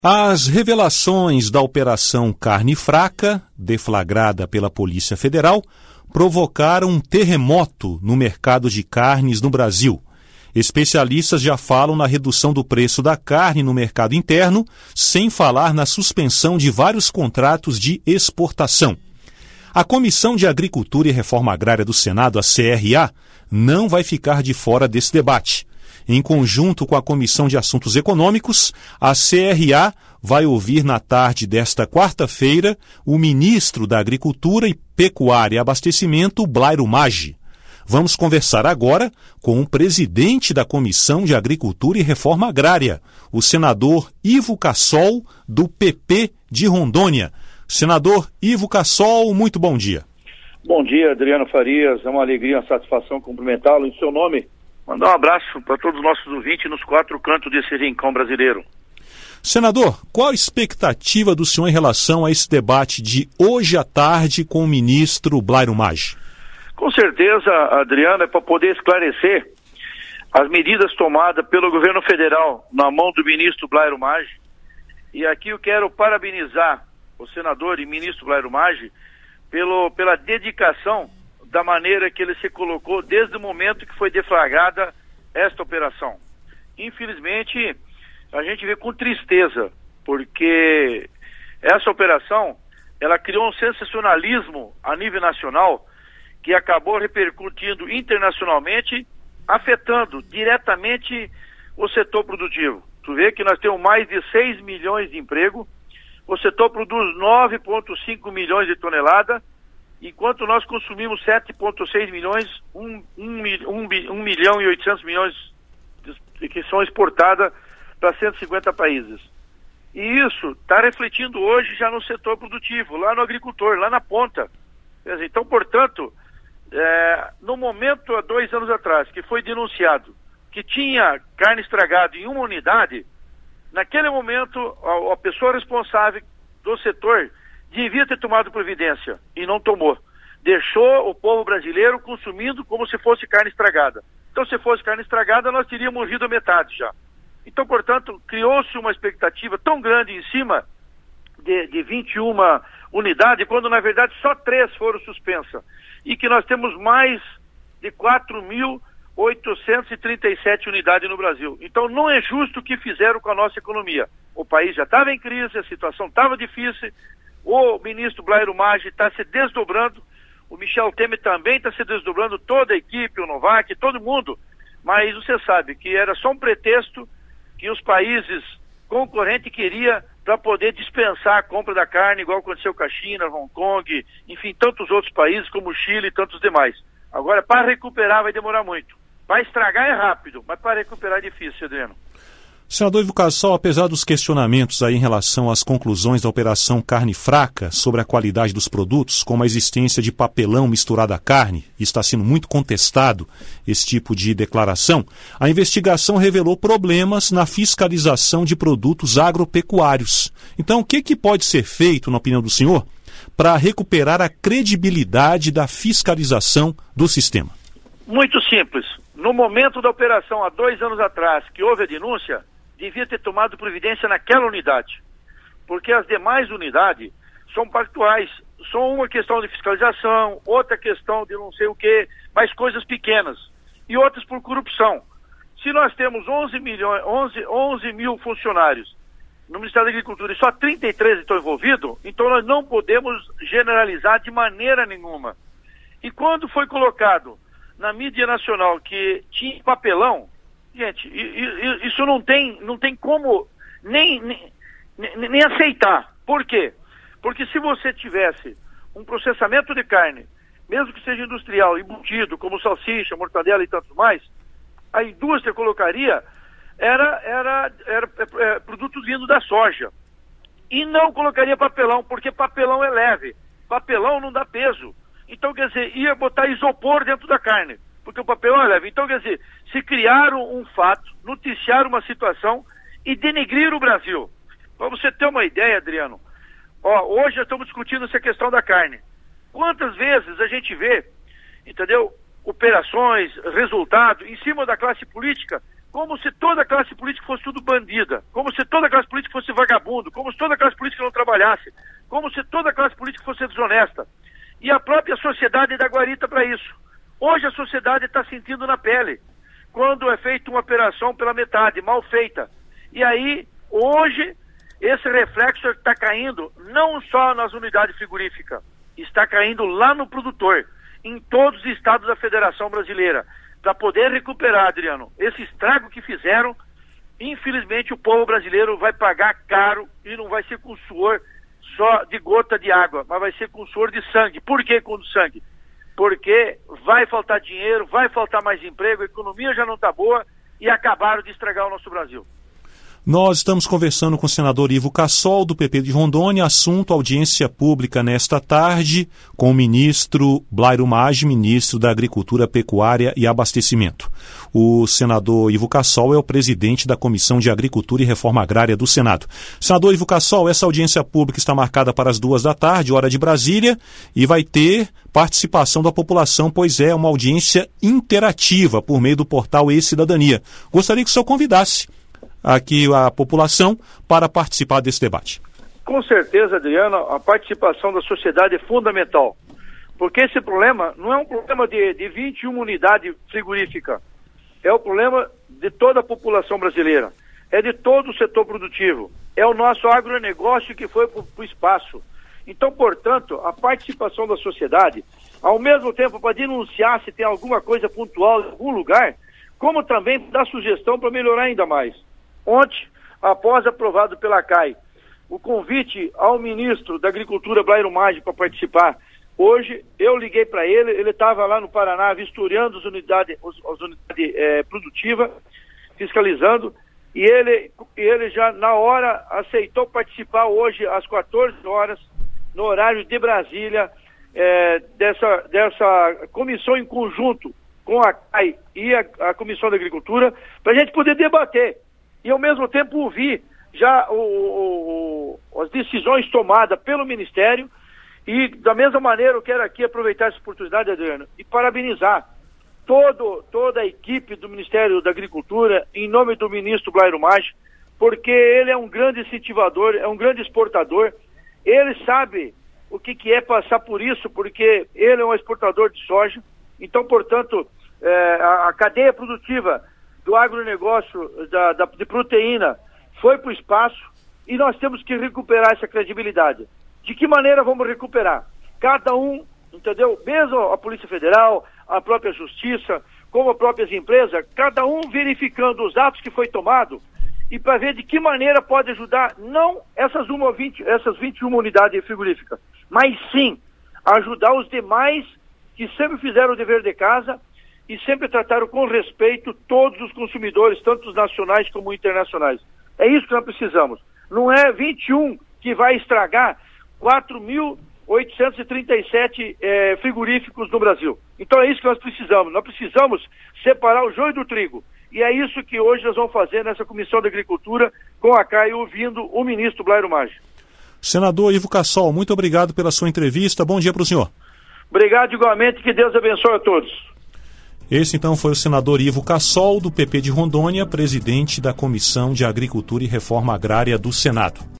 As revelações da Operação Carne Fraca, deflagrada pela Polícia Federal, provocaram um terremoto no mercado de carnes no Brasil. Especialistas já falam na redução do preço da carne no mercado interno, sem falar na suspensão de vários contratos de exportação. A Comissão de Agricultura e Reforma Agrária do Senado, a CRA, não vai ficar de fora desse debate. Em conjunto com a Comissão de Assuntos Econômicos, a CRA vai ouvir na tarde desta quarta-feira o ministro da Agricultura e Pecuária e Abastecimento, Blairo Maggi. Vamos conversar agora com o presidente da Comissão de Agricultura e Reforma Agrária, o senador Ivo Cassol, do PP de Rondônia. Senador Ivo Cassol, muito bom dia. Bom dia, Adriano Farias. É uma alegria, uma satisfação cumprimentá-lo em seu nome. Mandar um abraço para todos os nossos ouvintes nos 4 cantos desse rincão brasileiro. Senador, qual a expectativa do senhor em relação a esse debate de hoje à tarde com o ministro Blairo Maggi? Com certeza, Adriano, é para poder esclarecer as medidas tomadas pelo governo federal na mão do ministro Blairo Maggi. E aqui eu quero parabenizar o senador e ministro Blairo Maggi pela dedicação da maneira que ele se colocou desde o momento que foi deflagrada esta operação. Infelizmente, a gente vê com tristeza, porque essa operação, ela criou um sensacionalismo a nível nacional que acabou repercutindo internacionalmente, afetando diretamente o setor produtivo. Tu vê que nós temos mais de 6 milhões de empregos, o setor produz 9,5 milhões de toneladas, enquanto nós consumimos 7,6 milhões, 1 milhão e 800 milhões que são exportadas para 150 países. E isso está refletindo hoje já no setor produtivo, lá no agricultor, lá na ponta. Então, portanto, no momento, há 2 anos atrás, que foi denunciado que tinha carne estragada em uma unidade, naquele momento, a pessoa responsável do setor devia ter tomado providência e não tomou. Deixou o povo brasileiro consumindo como se fosse carne estragada. Então, se fosse carne estragada, nós teríamos morrido a metade já. Então, portanto, criou-se uma expectativa tão grande em cima de 21 unidades, quando na verdade só 3 foram suspensas. E que nós temos mais de 4.837 unidades no Brasil. Então, não é justo o que fizeram com a nossa economia. O país já estava em crise, a situação estava difícil. O ministro Blairo Maggi está se desdobrando, o Michel Temer também está se desdobrando, toda a equipe, o Novak, todo mundo, mas você sabe que era só um pretexto que os países concorrentes queriam para poder dispensar a compra da carne, igual aconteceu com a China, Hong Kong, enfim, tantos outros países como o Chile e tantos demais. Agora, para recuperar vai demorar muito. Para estragar é rápido, mas para recuperar é difícil, Adriano. Senador Ivo Cassol, apesar dos questionamentos aí em relação às conclusões da Operação Carne Fraca sobre a qualidade dos produtos, como a existência de papelão misturado à carne, e está sendo muito contestado esse tipo de declaração, a investigação revelou problemas na fiscalização de produtos agropecuários. Então, o que pode ser feito, na opinião do senhor, para recuperar a credibilidade da fiscalização do sistema? Muito simples. No momento da operação, há 2 anos atrás, que houve a denúncia, devia ter tomado providência naquela unidade, porque as demais unidades são pactuais, são uma questão de fiscalização, outra questão de não sei o que, mas coisas pequenas, e outras por corrupção. Se nós temos 11 mil funcionários no Ministério da Agricultura e só 33 estão envolvidos, então nós não podemos generalizar de maneira nenhuma. E quando foi colocado na mídia nacional que tinha papelão, gente, isso não tem como nem aceitar. Por quê? Porque se você tivesse um processamento de carne, mesmo que seja industrial, embutido, como salsicha, mortadela e tanto mais, a indústria colocaria era produtos vindo da soja. E não colocaria papelão, porque papelão é leve. Papelão não dá peso. Então, quer dizer, ia botar isopor dentro da carne, porque o papelão é leve. Então, quer dizer, se criaram um fato, noticiaram uma situação e denegriram o Brasil. Para você ter uma ideia, Adriano, hoje nós estamos discutindo essa questão da carne. Quantas vezes a gente vê, entendeu, operações, resultado, em cima da classe política, como se toda a classe política fosse tudo bandida, como se toda a classe política fosse vagabundo, como se toda a classe política não trabalhasse, como se toda a classe política fosse desonesta. E a própria sociedade dá guarita para isso. Hoje a sociedade está sentindo na pele, quando é feita uma operação pela metade, mal feita. E aí, hoje, esse reflexo está caindo não só nas unidades frigoríficas, está caindo lá no produtor, em todos os estados da Federação Brasileira. Para poder recuperar, Adriano, esse estrago que fizeram, infelizmente o povo brasileiro vai pagar caro e não vai ser com suor só de gota de água, mas vai ser com suor de sangue. Por que com sangue? Porque vai faltar dinheiro, vai faltar mais emprego, a economia já não está boa e acabaram de estragar o nosso Brasil. Nós estamos conversando com o senador Ivo Cassol, do PP de Rondônia, assunto audiência pública nesta tarde, com o ministro Blairo Maggi, ministro da Agricultura, Pecuária e Abastecimento. O senador Ivo Cassol é o presidente da Comissão de Agricultura e Reforma Agrária do Senado. Senador Ivo Cassol, essa audiência pública está marcada para as 14h, hora de Brasília, e vai ter participação da população, pois é uma audiência interativa por meio do portal E-Cidadania. Gostaria que o senhor convidasse aqui a população para participar desse debate. Com certeza, Adriano, a participação da sociedade é fundamental, porque esse problema não é um problema de 21 unidades frigoríficas, é o problema de toda a população brasileira, é de todo o setor produtivo, é o nosso agronegócio que foi para o espaço. Então, portanto, a participação da sociedade, ao mesmo tempo para denunciar se tem alguma coisa pontual em algum lugar, como também dar sugestão para melhorar ainda mais. Ontem, após aprovado pela CAI, o convite ao ministro da Agricultura, Blairo Maggi, para participar, hoje eu liguei para ele estava lá no Paraná vistoriando as unidades produtivas, fiscalizando, e ele já na hora aceitou participar hoje às 14h, no horário de Brasília, dessa comissão em conjunto com a CAI e a Comissão da Agricultura, para a gente poder debater. E ao mesmo tempo ouvir já as decisões tomadas pelo Ministério, e da mesma maneira eu quero aqui aproveitar essa oportunidade, Adriano, e parabenizar toda a equipe do Ministério da Agricultura, em nome do ministro Blairo Maggi, porque ele é um grande incentivador, é um grande exportador, ele sabe o que é passar por isso, porque ele é um exportador de soja. Então, portanto, a cadeia produtiva do agronegócio, de proteína, foi para o espaço, e nós temos que recuperar essa credibilidade. De que maneira vamos recuperar? Cada um, entendeu? Mesmo a Polícia Federal, a própria Justiça, como as próprias empresas, cada um verificando os atos que foi tomado, e para ver de que maneira pode ajudar, não essas 21 unidades frigoríficas, mas sim ajudar os demais que sempre fizeram o dever de casa e sempre trataram com respeito todos os consumidores, tanto os nacionais como internacionais. É isso que nós precisamos. Não é 21 que vai estragar 4.837 frigoríficos no Brasil. Então é isso que nós precisamos. Nós precisamos separar o joio do trigo. E é isso que hoje nós vamos fazer nessa Comissão da Agricultura com a CAI, ouvindo o ministro Blairo Maggi. Senador Ivo Cassol, muito obrigado pela sua entrevista. Bom dia para o senhor. Obrigado igualmente, que Deus abençoe a todos. Esse então foi o senador Ivo Cassol, do PP de Rondônia, presidente da Comissão de Agricultura e Reforma Agrária do Senado.